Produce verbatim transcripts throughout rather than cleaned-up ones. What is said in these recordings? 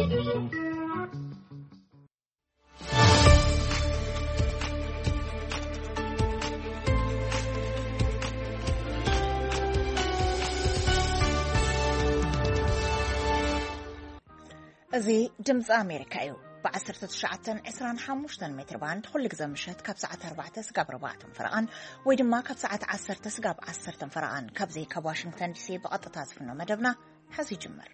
أزي دمز أمريكا يو بعصرة تشعة عسران حموشتن متر باند خلق زمشت كاب ساعة أربعة سقاب ربعة فرقان ويدما كاب ساعة عصرة سقاب عصرة فرقان كاب زي كاب واشنطن دي سي بقطة فينا مدبنا حزي جمر.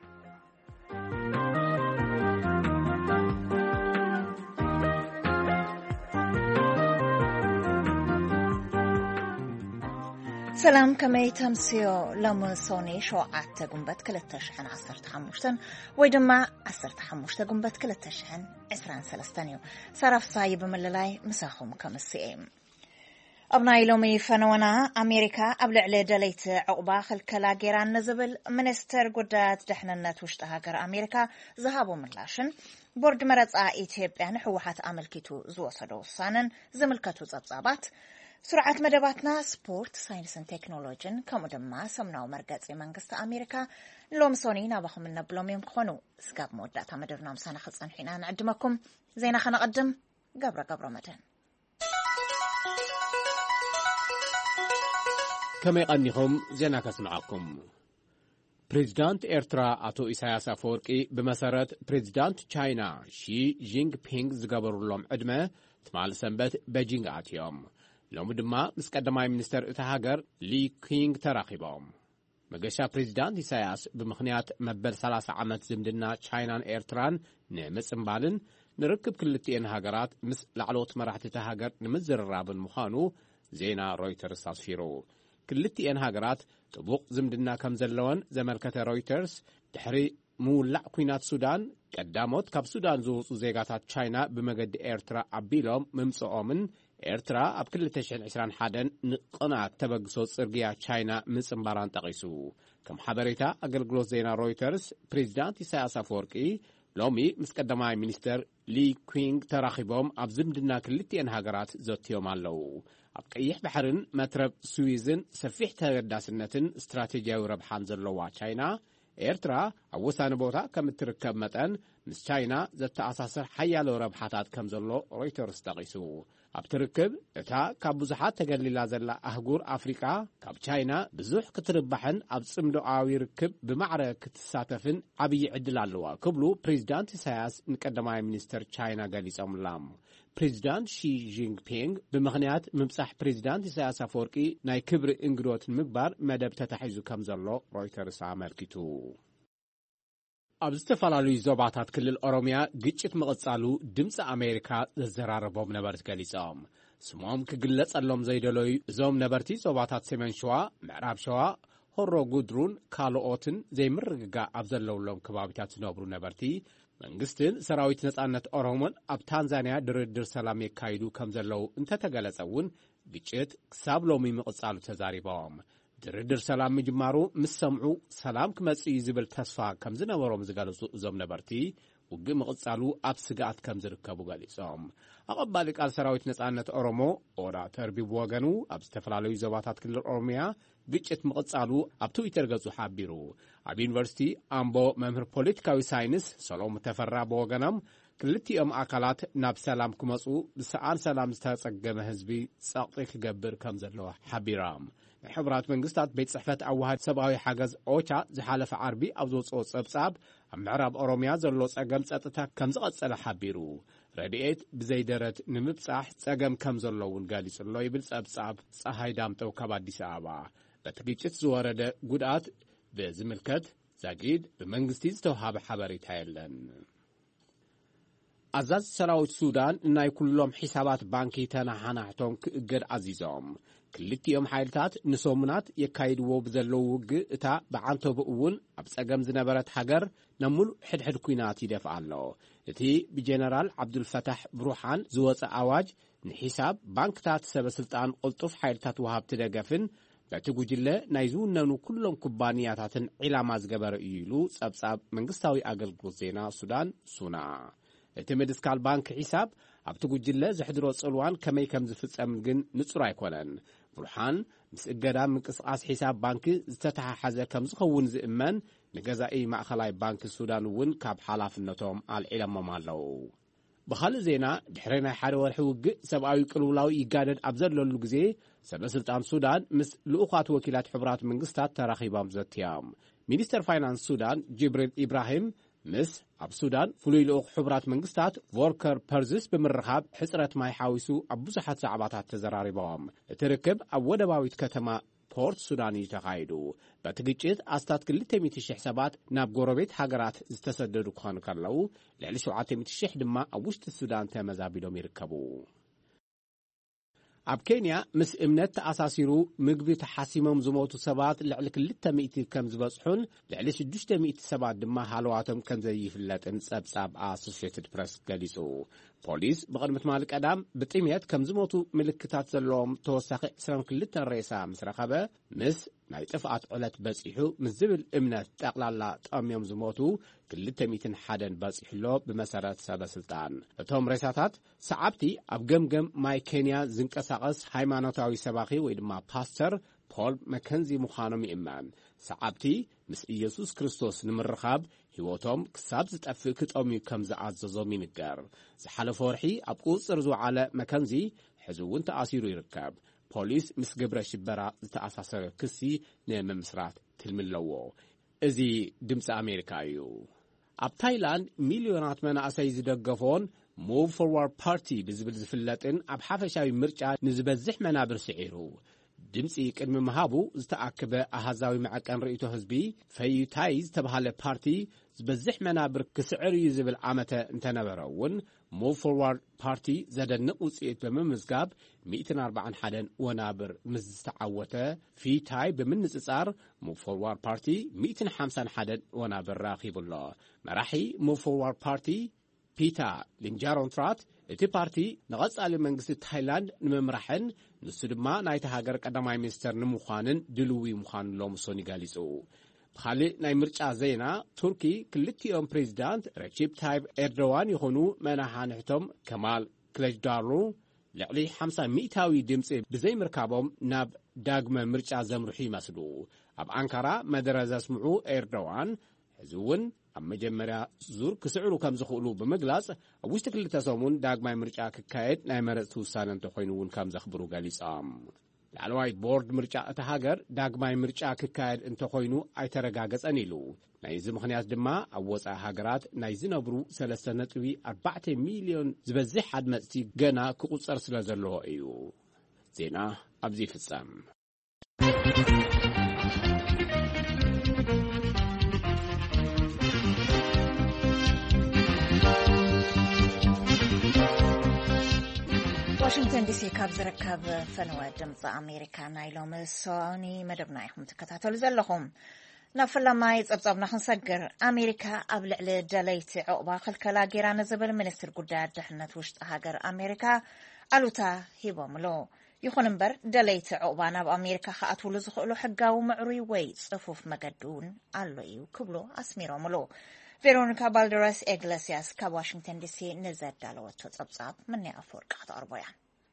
سلام كمي تمسيو لمسوني شوعات قنبت كل التشحن عصر تحمشتن ويدما عصر تحمشت قنبت كل التشحن عسران سلستانيو صرف صايب من اللي مساخهم كمسيئم أبناي لومي فنونا أمريكا قبل على دليت عقبا خلكلا جيران نزبل منستر قدات دحننات وشتها قر أمريكا ذهبوا من لاشن بورد مرز آئيتيب يعني حوحات أملكيتو زوصدو صانن زملكتو زبزابات سرعة مدباتنا سبورت ساينس تكنولوجين كمدما سمناو مرقز منقست أمريكا لوم صونينا بخم النبلوم يمخونو سقاب موداتا مدرنا مسانا خلصان حينا نعدمكم زينا خنا قدم قبرة قبرة مدن كما يقنيهم زينا كسمعكم بريزيدانت إيرترا أتو إساياس أفوركي بمسارة بريزيدانت تشاينا شي جينغ بينغ زقابرو لهم عدمة تمال سنبت بيجينغ آتيوم لوم دما مسقدماي منستر اتا هاجر لي كينغ تراخيبهم مغشا بريزيدانت إساياس بمخنيات مبل ثلاثة عامات زمدنا تشاينان إيرتران نمصمبالن نركب كلتين هاجرات مس لعلوت مراحت اتا هاجر نمزررابن مخانو زينا رويترز تصفيرو كلتين هاجرات طبوق زمدنا كم زلون زملكته رويترز دحري مولع كوينات سودان قداموت كاب سودان زوصو زيغاتات تشاينا بمقد إيرترا عبيلهم ممصؤومن إيرترا أب كل تشعين عشران حادن نقناع تبقصو صرقيا تشاينا من سنباران تقيسو كم حبريتا أقلقلو زينا رويترز بريزيدانت إساياس أفوركي لومي مسقدماي منستر لي كوينغ تراخيبهم أب زمدنا كلتين هاجرات زوتيوم اللو أب كيح بحرن مترب سويزن سفيح تغداسنتن استراتيجياوي ربحان زلوا تشاينا إيرترا أوسان بوتا كم تركب متن مس تشاينا زت أساسر حيالو ربحاتات كم زلو رويترز تقيسو أبتركب إتا كابوزحات تقليلا زلا أهجور أفريقيا كاب تشاينا بزوح كتربحن أبصمدو آوي ركب بمعركة تساتفن عبي عدل اللوا كبلو بريزيدانت إساياس نقدماي منستر تشاينا قاليس أملام بريزيدانت شي جينغ بينغ بمغنيات ممسح بريزيدانت إساياس أفوركي ناي كبر إنجروت مقبار مدب تتحيزو كمزلو رويترز عملكتو أبستفالالو زوباتات كل الأوروميا جيتشت مغتصالو دمس أمريكا زراربوم نبرت قليسام سموم كقلت اللوم زيدلوي زوم نبرتي زوباتات سيمن شوا معراب شوا هورو قدرون كالو أوتن زي مرقا أبزلو اللوم كبابتات نوبرو نبرتي منقستن سراويت نتعنت أورومن أب تانزانيا دردر سلامي كايدو كمزلو انت تقلساون جيتشت كسابلومي مغتصالو تزاريبوم درድር ሰላም ምጅማሩ ምስሰምዑ ሰላም ክመጽእ ዝብል ተስፋ ከም ዝነበሮም ዝገልጹ እዞም ነበርቲ ውግ መቕጻሉ ኣብ ስጋት ከም ዝርከቡ ገሊጾም ኣቐባሊ ቃል ሰራዊት ነጻነት ኦሮሞ ኦዳ ተርቢብ ወገኑ ኣብ ዝተፈላለዩ ዞባታት ክልል ኦሮሚያ ግጭት መቕጻሉ ኣብ ትዊተር ገጹ ሓቢሩ ኣብ ዩኒቨርሲቲ ኣምቦ መምህር ፖለቲካዊ ሳይንስ ሰሎም ተፈራ በወገኖም ክልቲኦም ኣካላት ናብ ሰላም ክመጹ ብሰኣን ሰላም ዝተጸገመ ህዝቢ ጸቕጢ ክገብር ከም ዘለዎ ሓቢሮም حبرات منقستات بيت صحفة أوهاد سبعوي حاجز أوشا زحالة عربي أو زوص صبصاب معرب أوروميا زلوص أقام سأتتا كم زغط سلا حبيرو رديت بزيدرت نمبصح سأقام كم زلوون قالي سلو يبل سأبصاب صحاي دامتو كبادي سابا بتقيتشت زوارد قدات بزملكت زاقيد بمنقستيز توهاب حباري تايلن أزاز سراوت سودان إناي كلهم حسابات بانكي تنحنحتهم كأجر عزيزهم كلتيهم حيلتات نسومنات يكايدو بزلو وق اتا بعنتو بقون ابسقم زنبرت حجر نمول حد حد كوينات يدفع الله اتي بجنرال عبد الفتاح بروحان زوص اواج نحساب بانكتات سبسلطان قلطف حيلتات وهاب تدقفن بتجوجله نايزوننو كلهم كوبانياتاتن علامات جبر يلو صبصاب منغستاوي اغلغلوت زينا سودان سونا اتمدسكال بانك حساب ابتجوجله زحدرو صلوان كمي كم زفصم جن نصر ايكونن برحان مس اجدا منقصاص حساب بانك زتتححزه كم زخون زئمن ንገዛኢ ማእኸላይ ባንኪ ሱዳን እውን ካብ ሓላፍነቶም ኣልዒሎሞም ኣለዉ ብኻልእ ዜና ድሕሪ ናይ ሓደ ወርሒ ውግእ ሰብኣዊ ቅልውላዊ ይጋደድ ኣብ ዘለሉ ግዜ ሰበስልጣን ሱዳን ምስ ልኡኻት ወኪላት ሕቡራት መንግስታት ተራኺቦም ዘትዮም ሚኒስተር ፋይናንስ ሱዳን ጅብሪል ኢብራሂም ምስ ኣብ ሱዳን ፍሉይ ልኡኽ ሕቡራት መንግስታት ቮልከር ፐርዝስ ብምርኻብ ሕፅረት ማይ ሓዊሱ ኣብ ብዙሓት ዛዕባታት ተዘራሪቦም እቲ ርክብ ኣብ ወደባዊት ከተማ ፖርት ሱዳን እዩ ተኻይዱ በቲ ግጭት ኣስታት ክልተ ሚእቲ ሽሕ ሰባት ናብ ጎረቤት ሃገራት ዝተሰደዱ ክኾኑ ከለዉ ልዕሊ ሸውዓተ ሚእቲ ሽሕ ድማ ኣብ ውሽጢ ሱዳን ተመዛቢሎም ይርከቡ ኣብ ኬንያ ምስ እምነት ተኣሳሲሩ ምግቢ ተሓሲሞም ዝሞቱ ሰባት ልዕሊ ክልተ ሚእቲ ከም ዝበጽሑን ልዕሊ ሽዱሽተ ሚእቲ ሰባት ድማ ሃለዋቶም ከም ዘይፍለጥን ጸብጻብ ኣሶሺየትድ ፕሬስ ገሊጹ ፖሊስ ብቕድሚ ትማሊ ቀዳም ብጥምየት ከም ዝሞቱ ምልክታት ዘለዎም ተወሳኺ ዕስራን ክልተ ሬሳ ምስ ረኸበ ምስ ናይ ጥፍኣት ዕለት በፂሑ ምስ ዝብል እምነት ጠቕላላ ጠምዮም ዝሞቱ ክልተ ሚእትን ሓደን በፂሕሎ ብመሰረት ሰበስልጣን እቶም ሬሳታት ሰዓብቲ ኣብ ገምገም ማይ ኬንያ ዝንቀሳቐስ ሃይማኖታዊ ሰባኺ ወይ ድማ ፓስተር ፖል መከንዚ ምዃኖም ይእመን ሰዓብቲ ምስ ኢየሱስ ክርስቶስ ንምርኻብ ህይወቶም ክሳብ ዝጠፍእ ክጠምዩ ከም ዝኣዘዞም ይንገር ዝሓለፈ ወርሒ ኣብ ቁፅር ዝወዓለ መከንዚ ሕዚ እውን ተኣሲሩ ይርከብ ፖሊስ ምስ ግብረ ሽበራ ዝተኣሳሰረ ክሲ ንምምስራት ትልምለዎ እዚ ድምፂ ኣሜሪካ እዩ ኣብ ታይላንድ ሚልዮናት መናእሰይ ዝደገፎን ሙቭ ፎርዋርድ ፓርቲ ብዝብል ዝፍለጥን ኣብ ሓፈሻዊ ምርጫ ንዝበዝሕ መናብር ስዒሩ ድምፂ ቅድሚ ምሃቡ ዝተኣከበ ኣሃዛዊ መዐቀን ርእይቶ ህዝቢ ፈዩታይ ዝተባሃለ ፓርቲ ዝበዝሕ መናብር ክስዕር እዩ ዝብል ዓመተ እንተነበረ እውን ሙቭ ፎርዋርድ ፓርቲ ዘደንቕ ውፅኢት ብምምዝጋብ ሚእቲ ኣርባዕን ሓደን ወናብር ምስ ዝተዓወተ ፊታይ ብምንጽጻር ሙቭ ፎርዋርድ ፓርቲ ሚእቲ ሓምሳን ሓደን ወናብር ረኺቡሎ መራሒ ሙቭ ፎርዋርድ ፓርቲ ፒታ ሊንጃሮንትራት እቲ ፓርቲ ንቐጻሊ መንግስቲ ታይላንድ ንምምራሕን ንሱ ድማ ናይቲ ሃገር ቀዳማይ ሚኒስተር ንምዃንን ድልዊ ምዃኑ ሎምሶን ይገሊጹ ብኻልእ ናይ ምርጫ ዜና ቱርኪ ክልቲኦም ፕሬዚዳንት ረቺፕ ታይብ ኤርዶዋን ይኹኑ መናሓንሕቶም ከማል ክለጅዳርሉ ልዕሊ ሓምሳ ሚእታዊ ድምፂ ብዘይምርካቦም ናብ ዳግመ ምርጫ ዘምርሑ ይመስሉ ኣብ አንካራ መደረ ዘስምዑ ኤርዶዋን ሕዚ እውን ኣብ መጀመርያ ዙር ክስዕሩ ከም ዝኽእሉ ብምግላጽ ኣብ ውሽጢ ክልተ ሰሙን ዳግማይ ምርጫ ክካየድ ናይ መረፅቲ ውሳነ እንተኾይኑ እውን ከም ዘኽብሩ ገሊጾም ላዕለዋይ ቦርድ ምርጫ እቲ ሃገር ዳግማይ ምርጫ ክካየድ እንተኾይኑ ኣይተረጋገጸን ኢሉ ናይዚ ምኽንያት ድማ ኣብ ወፃኢ ሃገራት ናይ ዝነብሩ ሰለስተ ነጥቢ ኣርባዕተ ሚልዮን ዝበዝሕ ኣድመፅቲ ገና ክቁፀር ስለ ዘለዎ እዩ ዜና ኣብዚ ይፍጸም ዋሽንግተን ዲሲ ካብ ዝርከብ ፈነወ ድምፂ ኣሜሪካ ናይ ሎሚ ሰዋኒ መደብና ኢኹም ትከታተሉ ዘለኹም ናብ ፈላማይ ፀብፃብና ክንሰግር ኣሜሪካ ኣብ ልዕሊ ደለይቲ ዕቑባ ክልከላ ጌራ ንዝብል ሚኒስትር ጉዳያት ድሕንነት ውሽጢ ሃገር ኣሜሪካ ኣሉታ ሂቦምሎ ይኹን እምበር ደለይቲ ዕቑባ ናብ ኣሜሪካ ክኣትውሉ ዝኽእሉ ሕጋዊ ምዕሩይ ወይ ፅፉፍ መገዲ እውን ኣሎ እዩ ክብሎ ኣስሚሮምሎ ቬሮኒካ ባልደራስ ኤግሌሲያስ ካብ ዋሽንግተን ዲሲ ንዘዳለወቶ ፀብፃብ ምንያ ኣፈወርቂ ክትቐርቦ እያ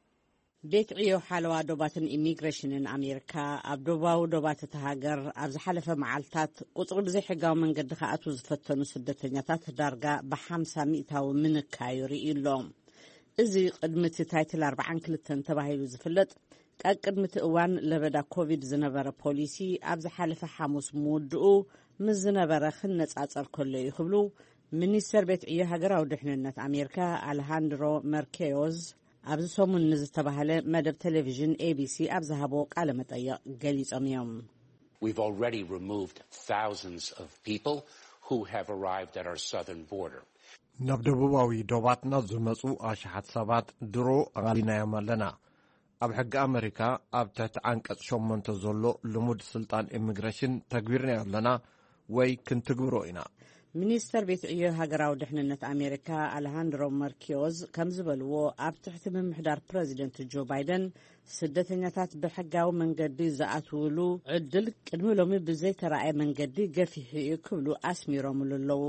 ቤት ዕዮ ሓለዋ ዶባትን ኢሚግሬሽንን ኣሜሪካ ኣብ ዶባዊ ዶባት እቲ ሃገር ኣብ ዝሓለፈ መዓልትታት ቁፅሪ ብዘይ ሕጋዊ መንገዲ ክኣትዉ ዝፈተኑ ስደተኛታት ዳርጋ ብሓምሳ ሚእታዊ ምንካዩ ርኢሎም እዚ ቅድሚ እቲ ታይትል ኣርባዓን ክልተን ተባሂሉ ዝፍለጥ ቃል ቅድሚ እቲ እዋን ለበዳ ኮቪድ ዝነበረ ፖሊሲ ኣብ ዝሓለፈ ሓሙስ ምውድኡ ምስ ዝነበረ ክነጻጸር ከሎ ይኽብሉ ሚኒስተር ቤት ዕዮ ሃገራዊ ድሕንነት ኣሜሪካ አሌሃንድሮ መርኬዮዝ ኣብዚ ሰሙን ንዝተባሃለ መደብ ቴሌቪዥን ኤቢሲ ኣብ ዝሃቦ ቃለ መጠይቕ ገሊፆም እዮም We've already removed thousands of people who have arrived at our southern border. ናብ ደቡባዊ ዶባትና ዝመፁ ኣሽሓት ሰባት ድሮ ኣቓሊናዮም ኣለና ኣብ ሕጊ ኣሜሪካ ኣብ ትሕቲ ዓንቀጽ ሸሞንተ ዘሎ ልሙድ ስልጣን ኢሚግሬሽን ተግቢርና ኣለና ወይ ክንትግብሮ ኢና ሚኒስተር ቤት ዕዮ ሃገራዊ ድሕንነት ኣሜሪካ አሌሃንድሮ መርኪዮዝ ከም ዝበልዎ ኣብ ትሕቲ ምምሕዳር ፕሬዚደንት ጆ ባይደን ስደተኛታት ብሕጋዊ መንገዲ ዝኣትውሉ ዕድል ቅድሚ ሎሚ ብዘይተረኣየ መንገዲ ገፊሕ እዩ ክብሉ ኣስሚሮምሉ ኣለዉ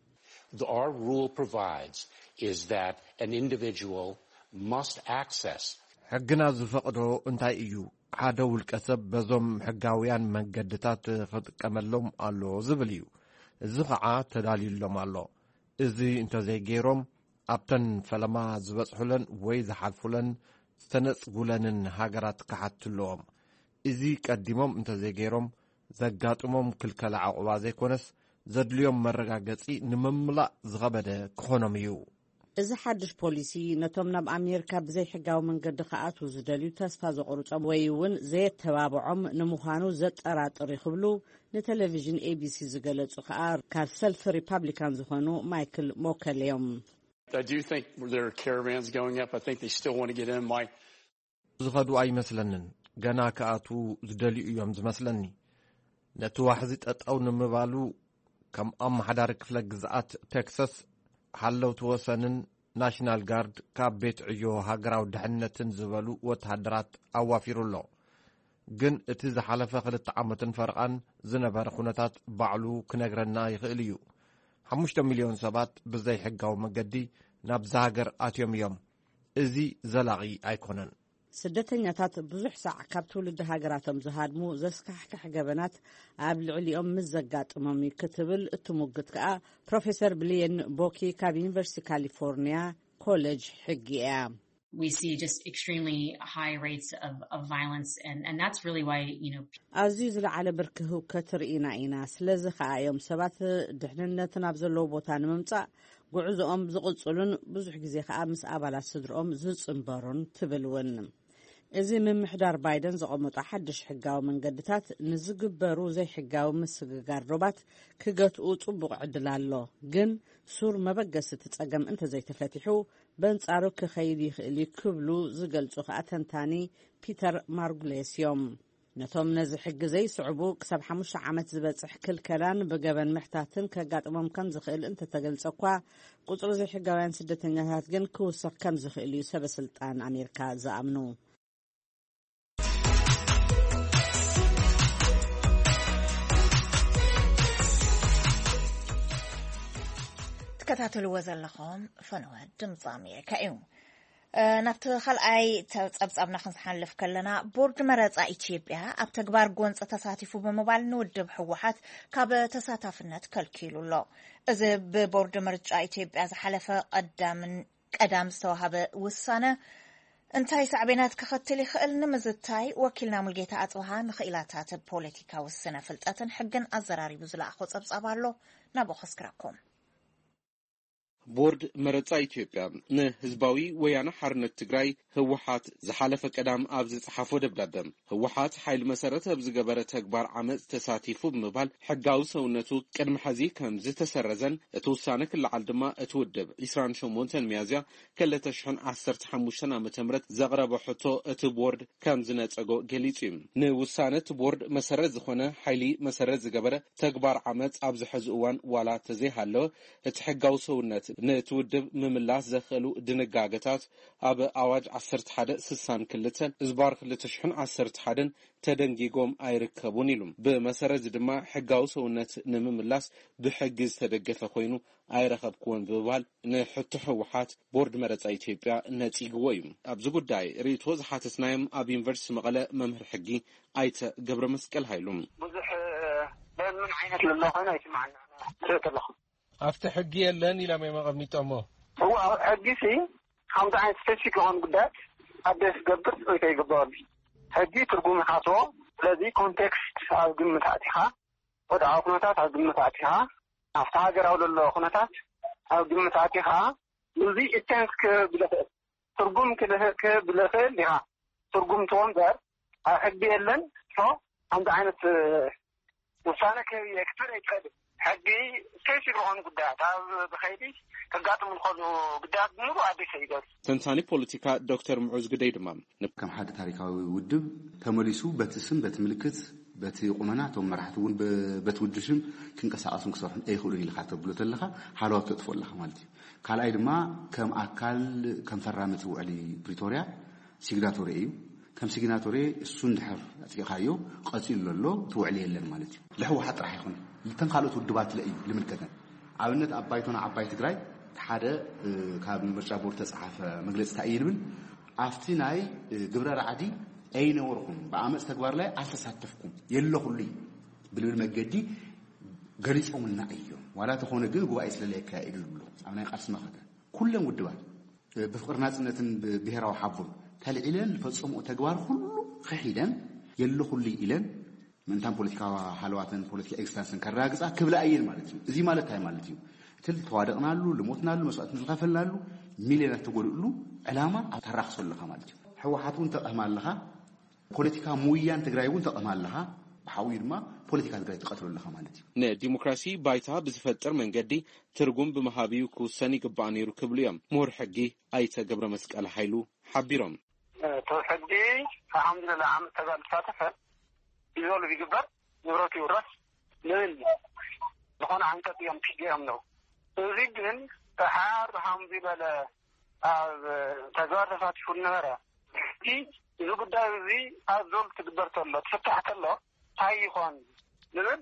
Our rule provides is that an individual must access ሕግና ዝፈቅዶ እንታይ እዩ ሓደ ውልቀ ሰብ በዞም ሕጋውያን መንገድታት ክጥቀመሎም ኣሎ ዝብል እዩ እዚ ኸዓ ተዳልዩሎም ኣሎ እዚ እንተዘይገይሮም ኣብተን ፈለማ ዝበጽሑለን ወይ ዝሓልፉለን ዝተነጽጉለንን ሃገራት ክሓትለዎም እዚ ቀዲሞም እንተዘይገይሮም ዘጋጥሞም ክልከላ ዓቑባ ዘይኮነስ ዘድልዮም መረጋገጺ ንምምላእ ዝኸበደ ክኾኖም እዩ እዚ ሓድሽ ፖሊሲ ነቶም ናብ ኣሜሪካ ብዘይ ሕጋዊ መንገዲ ከኣትዉ ዝደልዩ ተስፋ ዘቑርጾም ወይ እውን ዘየተባብዖም ንምዃኑ ዘጠራጥር ይኽብሉ ንቴሌቪዥን ኤቢሲ ዝገለጹ ከዓ ካብ ሰልፊ ሪፓብሊካን ዝኾኑ ማይክል ሞከል እዮም I do think there are caravans going up. I think they still want to get in. My ዝኸዱ ኣይመስለንን ገና ከኣትዉ ዝደልዩ እዮም ዝመስለኒ ነቲ ዋሕዚ ጠጠው ንምባሉ ከም ኣመሓዳሪ ክፍለ ግዝኣት ቴክሳስ ሓለውቲ ወሰንን ናሽናል ጋርድ ካብ ቤት ዕዮ ሃገራዊ ድሕነትን ዝበሉ ወተሃደራት ኣዋፊሩ ኣሎ ግን እቲ ዝሓለፈ ክልተ ዓመትን ፈርቓን ዝነበረ ኩነታት ባዕሉ ክነግረና ይኽእል እዩ ሓሙሽተ ሚልዮን ሰባት ብዘይ ሕጋዊ መገዲ ናብ ሃገር ኣትዮም እዮም እዚ ዘላቒ ኣይኮነን ስደተኛታት ብዙሕ ሳዕ ካብ ትውልዲ ሃገራቶም ዝሃድሙ ዘስካሕክሕ ገበናት ኣብ ልዕሊኦም ምስ ዘጋጥሞም ክትብል እትሙግት ከዓ ፕሮፌሰር ብልየን ቦኪ ካብ ዩኒቨርሲቲ ካሊፎርኒያ ኮሌጅ ሕጊ እያ We see just extremely high rates of, of violence, and, and that's really why, you know... ኣዝዩ ዝለዓለ ብርኪ ህውከት ርኢና ኢና ስለዚ ከዓ እዮም ሰባት ድሕንነትን ኣብ ዘለዎ ቦታ ንምምጻእ ጉዕዞኦም ዝቕጽሉን ብዙሕ ግዜ ከዓ ምስ ኣባላት ስድሮኦም ዝጽንበሩን ትብልውን እዚ ምምሕዳር ባይደን ዘቐመጦ ሓድሽ ሕጋዊ መንገድታት ንዝግበሩ ዘይሕጋዊ ምስግጋር ሮባት ክገትኡ ጽቡቕ ዕድል ኣሎ ግን ሱር መበገስቲ ጸገም እንተዘይተፈቲሑ በንጻሩ ክኸይድ ይኽእል ክብሉ ዝገልጹ ከዓ ተንታኒ ፒተር ማርጉሌስ እዮም ነቶም ነዚ ሕጊ ዘይስዕቡ ክሳብ ሓሙሽተ ዓመት ዝበጽሕ ክልከላን ብገበን ምሕታትን ከጋጥሞም ከም ዝኽእል እንተተገልጸ እኳ ቁጽሪ ዘይሕጋውያን ስደተኛታት ግን ክውስኽ ከም ዝኽእል እዩ ሰበስልጣን ኣሜሪካ ዝኣምኑ تكتاتلو ዘለኹም ፈነወ ድምፂ ኣሜሪካ እዩ ናብቲ ኻልኣይ ፀብጻብና ክንሓልፍ ከለና ቦርድ መረፃ ኢትዮጵያ ኣብ ተግባር ጎንፂ ተሳቲፉ ብምባል ንውድብ ሕወሓት ካብ ተሳታፍነት ከልኪሉ ኣሎ እዚ ብቦርድ ምርጫ ኢትዮጵያ ዝሓለፈ ቀዳምን ቀዳም ዝተዋሃበ ውሳነ እንታይ ሳዕቤናት ክኸትል ይኽእል ንምዝታይ ወኪልና ሙልጌታ ኣጽብሃ ንኽኢላታት ፖለቲካ ውስነ ፍልጠትን ሕግን ኣዘራሪቡ ዝለኣኾ ፀብጻብ ኣሎ ናብኡ ኸስክረኩም ቦርድ መረፃ ኢትዮጵያ ንህዝባዊ ወያነ ሓርነት ትግራይ ህወሓት ዝሓለፈ ቀዳም ኣብ ዝጽሓፎ ደብዳቤ ህወሓት ሓይል መሰረት ኣብ ዝገበረ ተግባር ዓመፅ ተሳቲፉ ብምባል ሕጋዊ ሰውነቱ ቅድሚ ሕዚ ከም ዝተሰረዘን እቲ ውሳነ ክለዓል ድማ እቲ ውድብ ዒስራን ሸሞንተ ሚያዝያ ክልተ ሽሕን ዓሰርተ ሓሙሽተ ዓመተ ምህረት ዘቕረበ ሕቶ እቲ ቦርድ ከም ዝነፀጎ ገሊጹ እዩ ንውሳነ እቲ ቦርድ መሰረት ዝኾነ ሓይሊ መሰረት ዝገበረ ተግባር ዓመፅ ኣብ ዝሕዚ እዋን ዋላ ተዘይሃለወ እቲ ሕጋዊ ሰውነት ንትውድብ ምምላስ ዘኽእሉ ድንጋገታት ኣብ ኣዋጅ ዓሰርተ ሓደ ስሳን ክልተ ዝባር ክልተ ሽሕን ዓሰርተ ሓደን ተደንጊጎም ኣይርከቡን ኢሉ ብመሰረት ድማ ሕጋዊ ሰውነት ንምምላስ ብሕጊ ዝተደገፈ ኮይኑ ኣይረኸብክዎን ብምባል ንሕቶ ህወሓት ቦርድ መረፃ ኢትዮጵያ ነፂግዎ እዩ ኣብዚ ጉዳይ ርእቶ ዝሓተትናዮም ኣብ ዩኒቨርሲቲ መቐለ መምህር ሕጊ ኣይተ ገብረ መስቀል ሃይሉ ብዙሕ በምን ዓይነት ዘሎ ኮይኑ ኣይስማዕና ስለተለኹ after ሕጊ የለን ኢላም የማቀሚጠሞ هو ሕጊ ሲ ከምዚ ዓይነት ስፔሲፊክ የሆኑ ጉዳያት ኣደስ ገብር ወይ ከይግበሩ ሕጊ ትርጉም ይሓስቦ ስለዚ ኮንቴክስት ኣብ ግምት ኣቲኻ ወድዓዊ ኩነታት ኣብ ግምት ኣቲኻ ኣብቲ ሃገራዊ ዘሎ ኩነታት ኣብ ግምት ኣቲኻ እዚ ኢንቴንስ ክብለኽእል ትርጉም ክብለኽእል ኢኻ ትርጉም ትወንበር ኣብ ሕጊ የለን ከምዚ ዓይነት ውሳነ ክየክትር ኣይትኽእልም ሕጊ ስፔሲፊክ የሆኑ ጉዳያት ኣብ ብኸይዲ ከጋጥሙ ዝኽእሉ ጉዳያት ብምሉ ኣዲስ ይገርም ተንታኒ ፖለቲካ ዶክተር ምዑዝ ግደይ ድማ ከም ሓደ ታሪካዊ ውድብ ተመሊሱ በቲ ስም በቲ ምልክት በቲ ቁመና ቶም መራሕቲ እውን በቲ ውድብ ሽም ክንቀሳቐሱን ክሰርሑን ኣይኽእሉን ኢልካ ተብሎ ተለኻ ሓለዋ ክትጥፎ ኣለኻ ማለት እዩ ካልኣይ ድማ ከም ኣካል ከም ፈራሚ ውዕሊ ፕሪቶሪያ ሲግናቶሪ እዩ ከም ሲግናቶሪ እሱ እንድሕር ኣጥቂኻዮ ቀፂሉ ኣሎ ትውዕሊ የለን ማለት እዩ ለሕወሓት ጥራሕ ይኹን ልተን ካልኦት ውድባት ለእዩ ልምልከተን ኣብነት ኣብ ባይቶና ዓባይ ትግራይ ሓደ ካብ ምርጫ ቦርድ ተጻሓፈ መግለፂ እንታይ ይብል ኣብቲ ናይ ግብረ ረዓዲ ኣይነበርኩም ብኣመፅ ተግባር ላይ ኣልተሳተፍኩም የለኹሉይ ብልብል መገዲ ገሊጾምና እዮም ዋላ ተኾነ ግን ጉባኤ ስለለ ይካየድ ብሎ ኣብ ናይ ቃልሲ መኸተ ኩሎም ውድባት ብፍቅር ናጽነትን ብሄራዊ ሓቡን ተልዒለን ፈጽሞ ተግባር ሁሉ ከሒደን የለኹሉ ኢለን ምንታን ፖለቲካዊ ሓልዋትን ፖለቲካ ኤክስታንስን ከራግጻ ክብላ እየን ማለት እዩ እዚ ማለት ታይ ማለት እዩ ትል ተዋደቕናሉ ልሞትናሉ መስዋዕት ዝኸፈልናሉ ሚሊዮናት ተጎድሉ ዕላማ ተራኽሰለኻ ማለት እዩ ሕወሓቱን ተቐማለኻ ፖለቲካ ሙያን ትግራይውን ተቐማለኻ ብሓዊ ድማ ፖለቲካ ትግራይ ተቀትለለኻ ማለት እዩ ንዲሞክራሲ ባይታ ብዝፈጥር መንገዲ ትርጉም ብምሃቢው ክውሰን ይግባእ ነይሩ ክብሉ እዮም ምሁር ሕጊ ኣይተ ገብረ መስቀል ኃይሉ ሓቢሮም ተሕዲ አልሐምዱሊላህ ዓመት ተጋል ተሳተፈ ይዞሉ ይግበር ንብረቱ ይውረስ ልን ዝኾነ አንቀጽ እዮም ትገም ነው እዚ ግን ተሓር አልሐምዱሊላህ ኣብ ተግባር ተሳትፉ ነበረ እዚ ጉዳይ እዚ ኣብ ዞል ትግበር ተሎ ተፈታሕ ተሎ ታይ ይኾን ንብል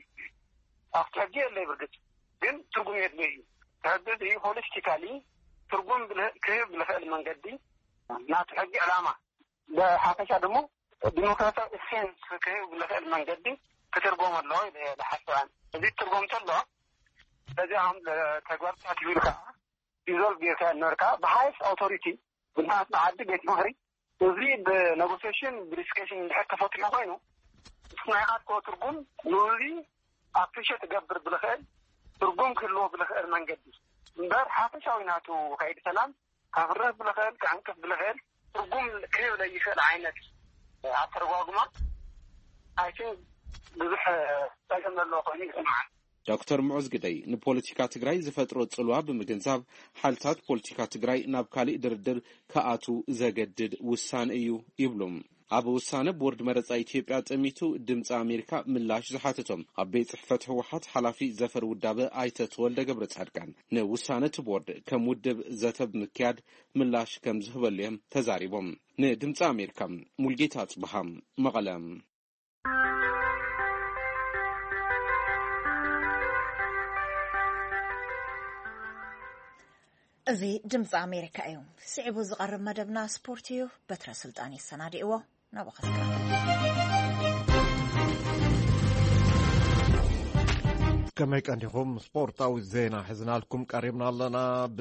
ኣፍታጊ የለይ ብርግጥ ግን ትርጉም የድልዮ እዩ ተሕዲ ሆሊስቲካሊ ትርጉም ክህብ ብልኽእል መንገዲ ናቱ ሕጊ ዕላማ ብሓፈሻ ድሞ ዲሞክራሲያዊ ኤሴንስ ክህብ ብልኽእል መንገዲ ክትርጎም ኣለዎ ዝሓስባን እዚ ትርጎም ተሎ ስለዚ ኣሁን ተግባር ተሳትፉ ኢልካ ሪዞልቭ ጌርካ ነበርካ ብሃይስ ኣውቶሪቲ ብናት ዓዲ ቤት ምኽሪ እዚ ብኔጎሲዬሽን ብዲስከሽን እንድሕር ተፈትሑ ኮይኑ ስናይኻትኮ ትርጉም ንዚ ኣፕሪሼት ትገብር ብልኽእል ትርጉም ክህልዎ ብልኽእል መንገዲ እምበር ሓፈሻዊ ናቱ ከይዲ ሰላም ካፍርህ ብልኽእል ክዕንቅፍ ብልኽእል ትርጉም ክህብ ለይኽእል ዓይነት ኣተረጓጉማ ኣይ ቲንክ ብዙሕ ጠቅም ዘለዎ ኮይኑ ይስምዓል ዶክተር ሙዑዝ ግደይ ንፖለቲካ ትግራይ ዝፈጥሮ ጽልዋ ብምግንዛብ ሓልታት ፖለቲካ ትግራይ ናብ ካሊእ ድርድር ከኣቱ ዘገድድ ውሳነ እዩ ይብሉም ኣብ ውሳነ ቦርድ መረጻ ኢትዮጵያ ጠሚቱ ድምፂ ኣሜሪካ ምላሽ ዝሓተቶም ኣብ ቤት ጽሕፈት ህወሓት ሓላፊ ዘፈር ውዳበ ኣይተ ተወልደ ገብረ ጻድቃን ንውሳነ እቲ ቦርድ ከም ውድብ ዘተብ ምክያድ ምላሽ ከም ዝህበሉ እዮም ተዛሪቦም ንድምፂ ኣሜሪካ ሙልጌታ ጽብሃም መቐለም እዚ ድምፂ ኣሜሪካ እዩ ስዒቡ ዝቐርብ መደብና ስፖርት እዩ በትረ ስልጣን ይሰናዲእዎ ናብኸስካ ከመይ ቀንዲኹም ስፖርታዊ ዜና ሒዝናልኩም ቀሪብና ኣለና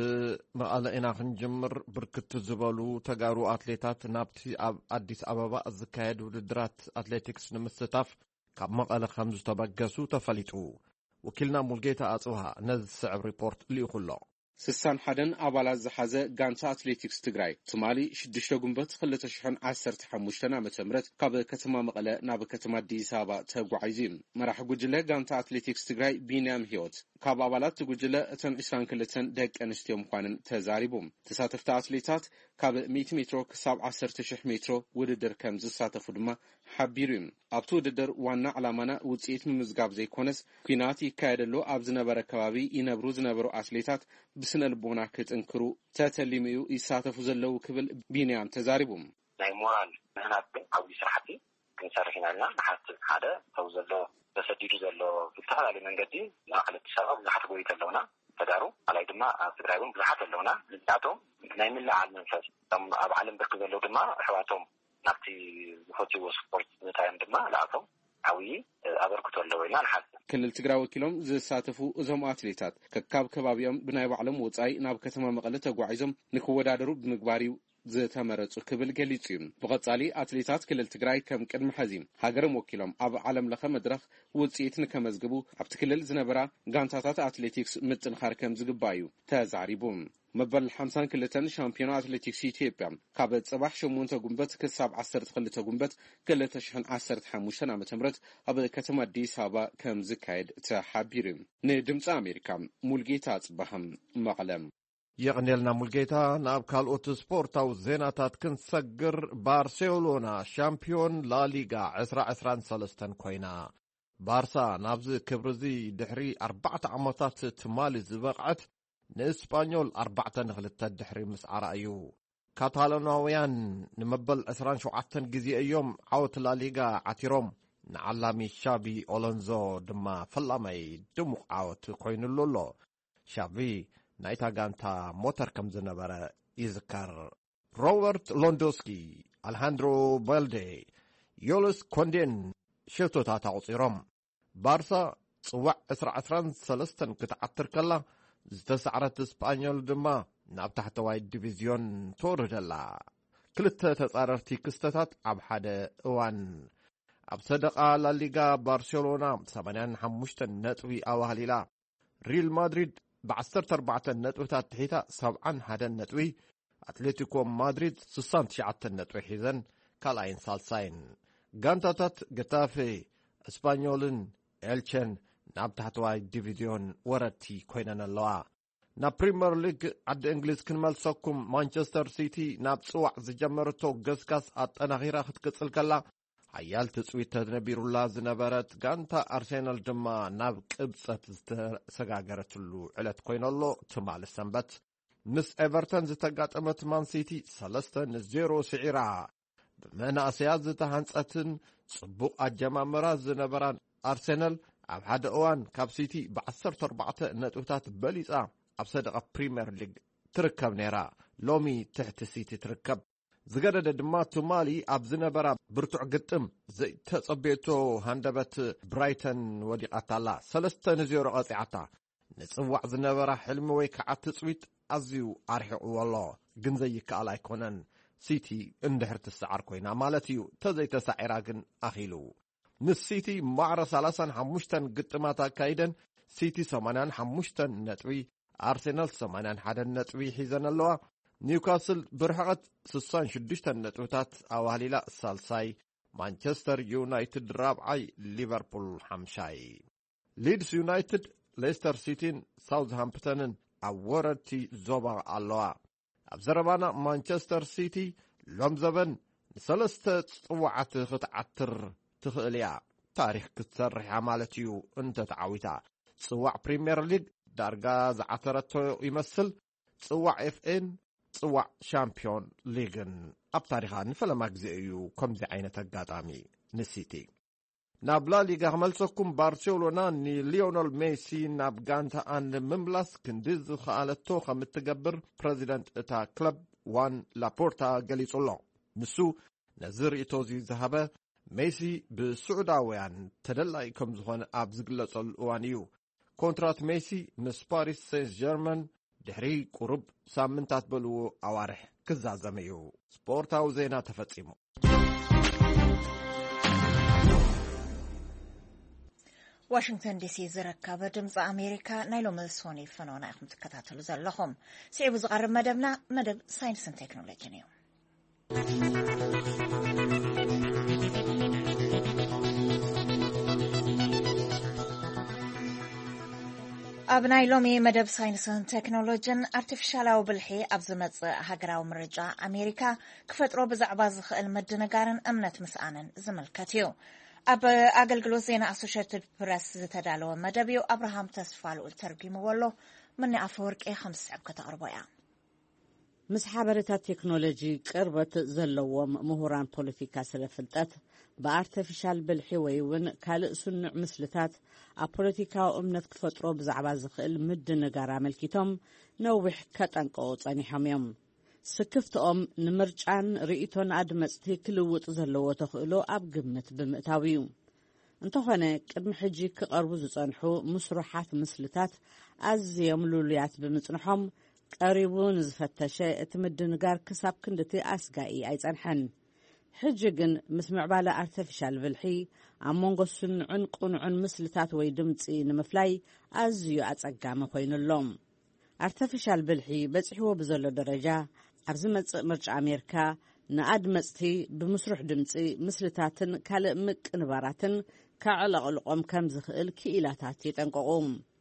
ብመቐለ ኢና ክንጅምር ብርክት ዝበሉ ተጋሩ ኣትሌታት ናብቲ ኣብ ኣዲስ ኣበባ ዝካየድ ውድድራት ኣትሌቲክስ ንምስታፍ ካብ መቐለ ከም ዝተበገሱ ተፈሊጡ ወኪልና ሙልጌታ ኣጽብሃ ነዚ ስዕብ ሪፖርት ልኢኹሎ ስሳን ሓደን ኣባላት ዝሓዘ ጋንታ ኣትሌቲክስ ትግራይ ትማሊ ሽዱሽተ ጉንበት ክልተ ሽሕን ዓሰርተ ሓሙሽተ ዓመተ ምህረት ካብ ከተማ መቐለ ናብ ከተማ አዲስ ኣበባ ተጓዒዙ መራሒ ጉጅለ ጋንታ ኣትሌቲክስ ትግራይ ቢንያም ሂወት ካብ ኣባላት ጉጅለ እተን ዒስራን ክልተ ደቂ ኣንስትዮ ምዃነን ተዛሪቦም ተሳተፍቲ ኣትሌታት ካብ ሚእቲ ሜትሮ ክሳብ ዓሰርተ ሽሕ ሜትሮ ውድድር ከም ዝሳተፉ ድማ ሓቢሩ ኣብቲ ውድድር ዋና ዕላማና ውፅኢት ምምዝጋብ ዘይኮነስ ኩናት ይካየደሉ ኣብ ዝነበረ ከባቢ ይነብሩ ዝነበሩ ኣትሌታት ብስነ ልቦና ክጥንክሩ ተተሊሙ ይሳተፉ ዘለው ክብል ቢንያም ተዛሪቦም ናይ ሞራል ምህናት ዓብዪ ስራሕቲ ክንሰርሕ ኢና ኢልና ንሓስብ ሓደ ሰው ዘሎ ተሰዲዱ ዘሎ ብዝተፈላለዩ መንገዲ ንኣክል ሰበብ ብዙሓት ጎይት ኣለውና ተጋሩ ኣላይ ድማ ኣብ ትግራይ እውን ብዙሓት ኣለውና ንዛቶም ናይ ምልዓል መንፈስ ኣብ ዓለም ብርክ ዘለው ድማ ኣሕዋቶም ናብቲ ዝፈትዎ ስፖርት ምታዮም ድማ ንኣቶም ዓብዪ ኣበርክቶ ኣለዎ ኢልና ንሓስብ ክልል ትግራይ ወኪሎም ዝሳተፉ እዞም ኣትሌታት ከካብ ከባቢኦም ብናይ ባዕሎም ወፃኢ ናብ ከተማ መቐለ ተጓዒዞም ንክወዳደሩ ብምግባር ዝተመረጹ ክብል ገሊጹ እዩ ብቐጻሊ ኣትሌታት ክልል ትግራይ ከም ቅድሚ ሕዚ ሃገሮም ወኪሎም ኣብ ዓለም ለኸ መድረኽ ውፅኢት ንከመዝግቡ ኣብቲ ክልል ዝነበራ ጋንታታት ኣትሌቲክስ ምጥንኻር ከም ዝግባእ እዩ ተዛሪቡ መበል ሓምሳን ክልተን ሻምፒዮና ኣትሌቲክስ ኢትዮጵያ ካብ ጽባሕ ሸሞንተ ጉንበት ክሳብ ዓሰርተ ክልተ ጉንበት ክልተ ሽሕን ዓሰርተ ሓሙሽተ ዓመተ ምህረት ኣብ ከተማ አዲስ ኣበባ ከም ዝካየድ ተሓቢሩ ንድምፂ ኣሜሪካ ሙልጌታ ጽባህም መቐለም يقنلنا ملقيتا ناب كالوت سبورتاو زيناتات كنسجر بارسلونا شامبيون لا ليغا عسرا عسران سلستن كوينا بارسا نابز كبرزي دحري أربعة عمتات تمالي زبقعت نإسبانيول أربعة نغلت دحري مسعر أيو كاتالوناويان نمبل عسران شوعتن جزي أيوم عوت لا ليغا عتيروم نعلامي شابي أولنزو دما فلامي دمق عوت كوين اللولو شابي نايتا غانتا موتر كم زنبرا يذكر روبرت لوندوسكي الهاندرو بالدي يولس كوندين شفتو تاتا عصيرم بارسا ጽዋዕ عشرة عشرة ثلاثة ክትዓትር ከላ ዝተሰዓረት ስፓኞል ድማ ናብ ታሕተዋይ ዲቪዝዮን ተወርደላ። ክልተ ተጻረርቲ ክስተታት ኣብ ሓደ እዋን ኣብ ሰደቓ ላሊጋ ባርሴሎና ሰማንያ ሓሙሽተ ነጥቢ ኣዋህሊላ ሪል ማድሪድ بعشرة أربعة ነጥብታት ትሒታ ሰብዓ ሓደ ነጥቢ አትሌቲኮ ማድሪድ ስልሳ ትሽዓተ ነጥቢ ሒዘን ካልኣይን ሳልሳይን ጋንታታት ገታፌ እስፓኞልን ኤልቸን ናብ ታሕተዋይ ዲቪዝዮን ወረድቲ ኮይነን ኣለዋ። ናብ ፕሪምየር ሊግ ዓዲ እንግሊዝ ክንመልሰኩም ማንቸስተር ሲቲ ናብ ጽዋዕ ዝጀመረቶ ገስጋስ ኣጠናኺራ ክትቅጽል ከላ ሓያል ትጽዊት ተነቢሩላ ዝነበረት ጋንታ ኣርሴናል ድማ ናብ ቅብጸት ዝተሰጋገረትሉ ዕለት ኮይነሎ ትማል ሰንበት ምስ ኤቨርተን ዝተጋጠመት ማን ሲቲ ሰለስተ ንዜሮ ስዒራ ብመናእሰያ ዝተሃንጸትን ጽቡቕ ኣጀማምራ ዝነበራን ኣርሴናል ኣብ ሓደ እዋን ካብ ሲቲ بعشرة أربعة ነጥብታት በሊጻ ኣብ ሰደቓ ፕሪምየር ሊግ ትርከብ ነይራ። ሎሚ ትሕቲ ሲቲ ትርከብ። ዝገደደ ድማ ቱማሊ ኣብ ዝነበራ ብርቱዕ ግጥም ዘይተጸበየቶ ሃንደበት ብራይተን ወዲቓታላ ሰለስተ ንዜሮ ቐፂዓታ። ንጽዋዕ ዝነበራ ሕልሚ ወይ ከዓ ትጽዊት ኣዝዩ ኣርሒቑ ኣሎ፣ ግን ዘይከኣል ኣይኮነን። ሲቲ እንድሕር ትሰዓር ኮይና ማለት እዩ። ተዘይተሳዒራ ግን ኣኺሉ ንስ ሲቲ ማዕረ ሰላሳ ሓሙሽተ ግጥማት ኣካይደን ሲቲ ሰማንያ ሓሙሽተ ነጥቢ ኣርሴናል ሰማንያ ሓደ ነጥቢ ሒዘን ኣለዋ። ኒውካስል ብርሕቐት ስልሳ ሽዱሽተ ነጥብታት ኣዋህሊላ ሳልሳይ፣ ማንቸስተር ዩናይትድ ራብዓይ፣ ሊቨርፑል ሓምሻይ። ሊድስ ዩናይትድ ሌስተር ሲቲን ሳውዝሃምፕተንን ኣብ ወረድቲ ዞባ ኣለዋ። ኣብ ዘረባና ማንቸስተር ሲቲ ሎም ዘበን ንሰለስተ ጽዋዓት ክትዓትር ትኽእል እያ። ታሪክ ክትሰርሕ ማለት እዩ እንተተዓዊታ። ጽዋዕ ፕሪምየር ሊግ ዳርጋ ዝዓተረቶ ይመስል። ጽዋዕ ኤፍኤን ጽዋዕ ሻምፒዮን ሊግን ኣብ ታሪኻ ንፈለማ ግዜ እዩ ከምዚ ዓይነት ኣጋጣሚ ንሲቲ። ናብ ላሊጋ ክመልሰኩም ባርሴሎና ንሊዮነል ሜሲ ናብ ጋንታኣ ንምምላስ ክንዲ ዝኸኣለቶ ከም እትገብር ፕረዚደንት እታ ክለብ ዋን ላፖርታ ገሊጹሎ። ንሱ ነዚ ርእቶ ዝሃበ ሜሲ ብስዑዳውያን ተደላይ ከም ዝኾነ ኣብ ዝግለጸሉ እዋን እዩ። ኮንትራት ሜሲ ምስ ፓሪስ ሴንት ጀርመን ድሕሪ ቁሩብ ሳምንታት በልዎ ኣዋርሕ ክዛዘም እዩ። ስፖርታዊ ዜና ተፈጺሙ። ዋሽንግተን ዲሲ ዝረከበ ድምፂ ኣሜሪካ ናይ ሎሚ ሶኒ ፈኖና ኢኹም ትከታተሉ ዘለኹም። ስዒቡ ዝቐርብ መደብና መደብ ሳይንስን ቴክኖሎጂን እዩ። ኣብ ናይ ሎሚ መደብ ሳይንስን ቴክኖሎጂን ኣርቲፊሻላዊ ብልሒ ኣብ ዝመጽእ ሃገራዊ ምርጫ ኣሜሪካ ክፈጥሮ ብዛዕባ ዝኽእል ምድንጋርን እምነት ምስኣንን ዝምልከት እዩ። ኣብ ኣገልግሎት ዜና ኣሶሽየትድ ፕረስ ዝተዳለወ መደብ እዩ። ኣብርሃም ተስፋልኡል ተርጊምዎ ኣሎ። ምኒ ኣፈወርቂ ከም ዝስዕብ ከተቕርቦ እያ። ምስ ሓበሬታት ቴክኖሎጂ ቅርበት ዘለዎም ምሁራን ፖለቲካ ስለ ፍልጠት ብኣርቲፊሻል ብልሒ ወይ እውን ካልእ ስኑዕ ምስልታት ኣብ ፖለቲካዊ እምነት ክፈጥሮ ብዛዕባ ዝኽእል ምድንጋር ኣመልኪቶም ነዊሕ ከጠንቅቑ ጸኒሖም እዮም። ስክፍትኦም ንምርጫን ርእቶን ኣድመጽቲ ክልውጥ ዘለዎ ተኽእሎ ኣብ ግምት ብምእታው እዩ። እንተኾነ ቅድሚ ሕጂ ክቐርቡ ዝጸንሑ ምስሩሓት ምስልታት ኣዝዮም ሉልያት ብምጽንሖም ቀሪቡ ንዝፈተሸ እቲ ምድንጋር ክሳብ ክንድቲ ኣስጋኢ ኣይጸንሐን። ሕጂ ግን ምስ ምዕባለ ኣርቲፊሻል ብልሒ ኣብ መንጎ ስኑዕን ቁኑዕን ምስልታት ወይ ድምፂ ንምፍላይ ኣዝዩ ኣጸጋሚ ኮይኑሎም። ኣርቲፊሻል ብልሒ በፂሕዎ ብዘሎ ደረጃ ኣብ ዝመጽእ ምርጫ ኣሜሪካ ንኣድመጽቲ ብምስሩሕ ድምፂ ምስልታትን ካልእ ምቅንባራትን ካዕለቕልቖም ከም ዝኽእል ክኢላታት ይጠንቀቑ።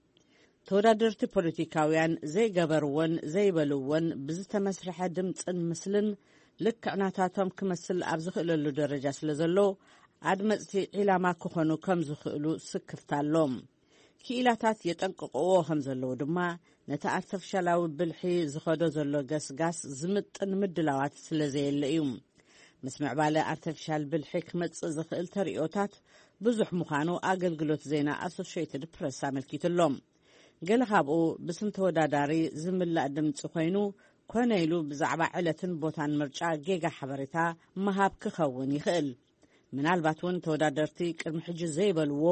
ተወዳደርቲ ፖለቲካውያን ዘይገበርዎን ዘይበልዎን ብዝተመስርሐ ድምፅን ምስልን ልክዕናታቶም ክመስል ኣብ ዝኽእለሉ ደረጃ ስለ ዘሎ ኣድመጽቲ ዒላማ ክኾኑ ከም ዝኽእሉ ስክፍታሎም። ክኢላታት የጠንቅቕዎ ከም ዘለዉ ድማ ነቲ ኣርቲፊሻላዊ ብልሒ ዝኸዶ ዘሎ ገስጋስ ዝምጥን ምድላዋት ስለ ዘየለ እዩ። ምስ ምዕባለ ኣርቲፊሻል ብልሒ ክመጽእ ዝኽእል ተርእዮታት ብዙሕ ምዃኑ ኣገልግሎት ዜና ኣሶሽየትድ ፕረስ ኣመልኪትሎም። ገለ ካብኡ ብስም ተወዳዳሪ ዝምላእ ድምፂ ኮይኑ ኮነ ኢሉ ብዛዕባ ዕለትን ቦታን ምርጫ ጌጋ ሓበሬታ መሃብ ክኸውን ይኽእል። ምናልባት እውን ተወዳደርቲ ቅድሚ ሕጂ ዘይበልዎ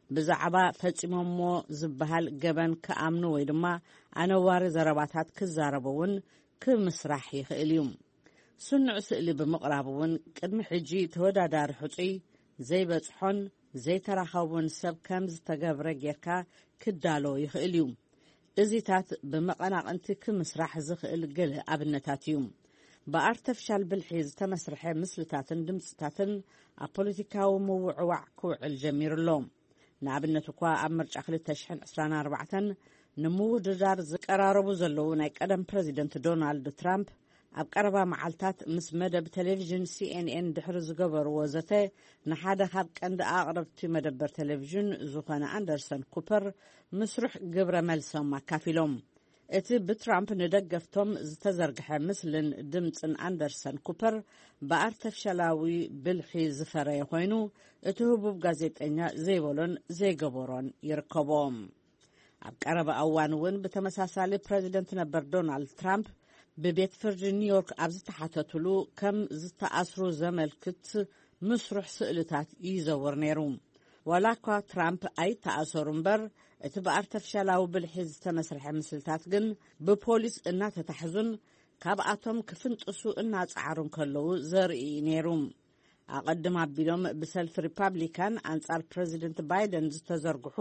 ብዛዕባ ፈጺሞሞ ዝበሃል ገበን ከኣምኑ ወይ ድማ ኣነዋሪ ዘረባታት ክዛረበውን ክምስራሕ ይኽእል እዩ ስኑዕ ስእሊ ብምቕራብ እውን ቅድሚ ሕጂ ተወዳዳሪ ሕጹይ ዘይበጽሖን ዘይተራኸቡን ሰብ ከም ዝተገብረ ጌርካ ክዳሎ ይኽእል እዩ እዚታት ብመቐናቕንቲ ክምስራሕ ዝኽእል ገለ ኣብነታት እዩ ብኣርተፍሻል ብልሒ ዝተመስርሐ ምስልታትን ድምፅታትን ኣብ ፖለቲካዊ ምውዕዋዕ ክውዕል ጀሚሩሎ ንኣብነት እኳ ኣብ ምርጫ ክልተ ሽሕን ዕስራን ኣርባዕተን ንምውድዳር ዝቀራረቡ ዘለዉ ናይ ቀደም ፕረዚደንት ዶናልድ ትራምፕ ኣብ ቀረባ መዓልታት ምስ መደብ ቴሌቪዥን ሲኤንኤን ድሕሪ ዝገበርዎ ዘተ ንሓደ ካብ ቀንዲ ኣቕረብቲ መደበር ቴሌቪዥን ዝኾነ ኣንደርሰን ኩፐር ምስሩሕ ግብረ መልሶም ኣካፊሎም እቲ ብትራምፕ ንደገፍቶም ዝተዘርግሐ ምስልን ድምፅን ኣንደርሰን ኩፐር ብኣርተፍሻላዊ ብልሒ ዝፈረየ ኮይኑ እቲ ህቡብ ጋዜጠኛ ዘይበሎን ዘይገበሮን ይርከቦም ኣብ ቀረባ እዋን እውን ብተመሳሳሊ ፕረዚደንት ነበር ዶናልድ ትራምፕ ብቤት ፍርዲ ኒውዮርክ ኣብ ዝተሓተትሉ ከም ዝተኣስሩ ዘመልክት ምስሩሕ ስእልታት ይዘውር ነይሩ ዋላ እኳ ትራምፕ ኣይተኣሰሩ እምበር እቲ ብኣርተፍሻላዊ ብልሒ ዝተመስርሐ ምስልታት ግን ብፖሊስ እናተታሕዙን ካብኣቶም ክፍንጥሱ እናጻዕሩን ከለዉ ዘርኢ ነይሩ ኣቐድም ኣቢሎም ብሰልፊ ሪፓብሊካን ኣንጻር ፕረዚደንት ባይደን ዝተዘርግሑ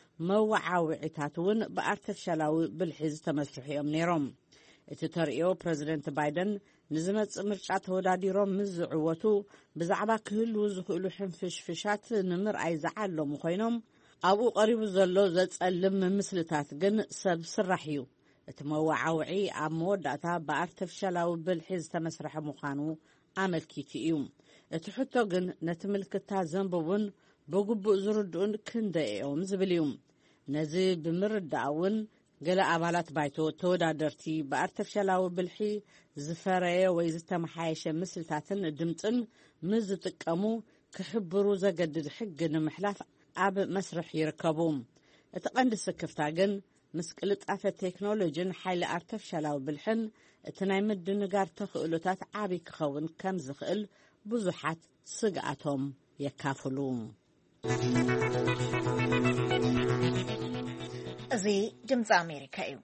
መወዓውዒታት እውን ብኣርተፍሻላዊ ብልሒ ዝተመስርሑ እዮም ነይሮም እቲ ተርእዮ ፕረዚደንት ባይደን ንዝመጽእ ምርጫ ተወዳዲሮም ምስ ዝዕወቱ ብዛዕባ ክህልው ዝኽእሉ ሕንፍሽፍሻት ንምርኣይ ዝዓለሙ ኮይኖም ኣብኡ ቀሪቡ ዘሎ ዘጸልም ምስልታት ግን ሰብ ስራሕ እዩ እቲ መወዓውዒ ኣብ መወዳእታ ብኣርተፍሻላዊ ብልሒ ዝተመስርሐ ምዃኑ ኣመልኪቱ እዩ እቲ ሕቶ ግን ነቲ ምልክታት ዘንብቡን ብግቡእ ዝርድኡን ክንደኦም ዝብል እዩ ነዚ ብምርዳእ እውን ገለ ኣባላት ባይቶ ተወዳደርቲ ብኣርተፍሻላዊ ብልሒ ዝፈረየ ወይ ዝተመሓየሸ ምስልታትን ድምፅን ምስ ዝጥቀሙ ክሕብሩ ዘገድድ ሕጊ ንምሕላፍ ኣብ መስርሕ ይርከቡ እቲ ቀንዲ ስክፍታ ግን ምስ ቅልጣፈ ቴክኖሎጂን ሓይሊ ኣርተፍሻላዊ ብልሕን እቲ ናይ ምድንጋር ተኽእሎታት ዓብይ ክኸውን ከም ዝኽእል ብዙሓት ስግኣቶም የካፍሉ እዚ ድምፂ ኣሜሪካ እዩ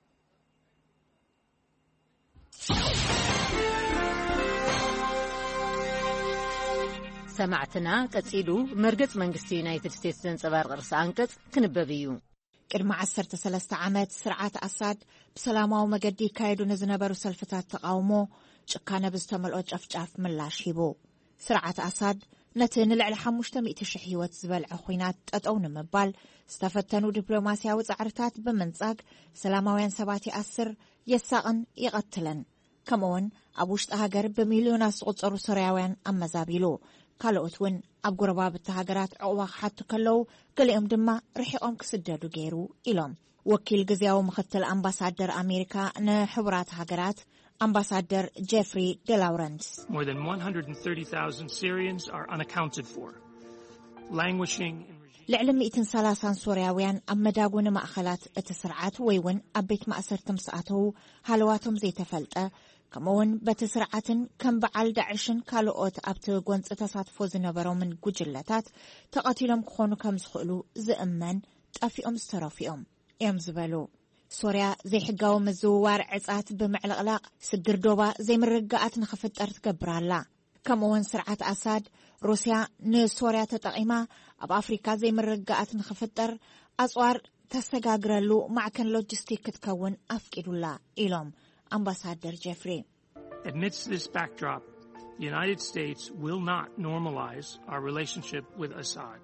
ሰማዕትና ቀጺሉ መርገጽ መንግስቲ ዩናይትድ ስቴትስ ዘንጸባርቕ ርእሲ አንቀጽ ክንበብ እዩ ቅድሚ ዓሰርተ ሰለስተ ዓመት ስርዓት ኣሳድ ብሰላማዊ መገዲ ይካየዱ ንዝነበሩ ሰልፍታት ተቃውሞ ጭካነ ብዝተመልኦ ጨፍጫፍ ምላሽ ሂቡ ስርዓት ኣሳድ ነቲ ንልዕሊ ሓሙሽተ ሚእቲ ሽሕ ህይወት ዝበልዐ ኩናት ጠጠው ንምባል ዝተፈተኑ ዲፕሎማስያዊ ጻዕርታት ብምንጻግ ሰላማውያን ሰባት ይኣስር የሳቕን ይቐትለን ከምኡውን ኣብ ውሽጢ ሃገር ብሚልዮናት ዝቑጸሩ ሶርያውያን ኣመዛቢሉ ካልኦት እውን ኣብ ጎረባብቲ ሃገራት ዕቑባ ክሓቱ ከለዉ ገሊኦም ድማ ርሒቖም ክስደዱ ገይሩ ኢሎም ወኪል ግዜያዊ ምክትል ኣምባሳደር ኣሜሪካ ንሕቡራት ሃገራት Ambassador Jeffrey DeLaurentiis. More than one hundred thirty thousand Syrians are unaccounted for, languishing in ልዕሊ مئة وثلاثين ሶርያውያን ኣብ መዳጉን ማእኸላት እቲ ስርዓት ወይ እውን ኣብ ቤት ማእሰርቲ ምስኣተው ሃለዋቶም ዘይተፈልጠ ከምኡውን በቲ ስርዓትን ከም በዓል ዳዕሽን ካልኦት ኣብቲ ጎንፂ ተሳትፎ ዝነበሮምን ጉጅለታት ተቐቲሎም ክኾኑ ከም ዝኽእሉ ዝእመን ጠፊኦም ዝተረፊኦም እዮም ዝበሉ ሶርያ ዘይሕጋዊ ምዝውዋር ዕጻት ብምዕልቕላቕ ስግር ዶባ ዘይምርግኣት ንኽፍጠር ትገብራላ ከምኡውን ስርዓት ኣሳድ ሩስያ ንሶርያ ተጠቒማ ኣብ ኣፍሪካ ዘይምርግኣት ንኽፍጠር ኣጽዋር ተሰጋግረሉ ማዕከን ሎጂስቲክ ክትከውን ኣፍቂዱላ ኢሎም ኣምባሳደር ጀፍሪ Amidst this backdrop, the United States will not normalize our relationship with Assad.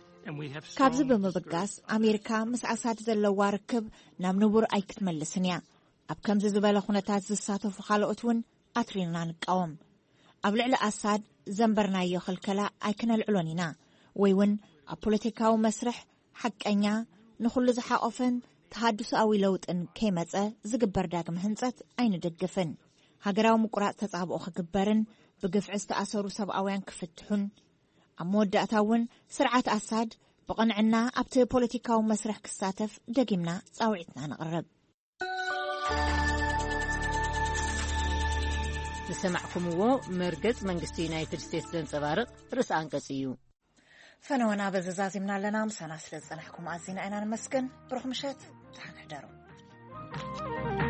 ካብዚ ብምብጋስ ኣሜሪካ ምስ ኣሳድ ዘለዋ ርክብ ናብ ንቡር ኣይክትመልስን እያ ኣብ ከምዚ ዝበለ ኩነታት ዝሳተፉ ካልኦት እውን ኣትሪና ንቃወም ኣብ ልዕሊ ኣሳድ ዘንበርናዮ ክልከላ ኣይክነልዕሎን ኢና ወይ እውን ኣብ ፖለቲካዊ መስርሕ ሓቀኛ ንኹሉ ዝሓቆፈን ተሃድሶኣዊ ለውጥን ከይመፀ ዝግበር ዳግም ህንፀት ኣይንደግፍን ሃገራዊ ምቁራፅ ተጻብኦ ክግበርን ብግፍዒ ዝተኣሰሩ ሰብኣውያን ክፍትሑን ኣብ መወዳእታ እውን ስርዓት ኣሳድ ብቕንዕና ኣብቲ ፖለቲካዊ መስርሕ ክሳተፍ ደጊምና ጻውዒትና ንቕርብ ዝሰማዕኩምዎ መርገጽ መንግስቲ ዩናይትድ ስቴትስ ዘንጸባርቕ ርእሲ አንቀጽ እዩ فنونا بزازازي من لنا مسانا سلزنا حكوم عزينا أنا نمسكن بروح مشات تحن حدارو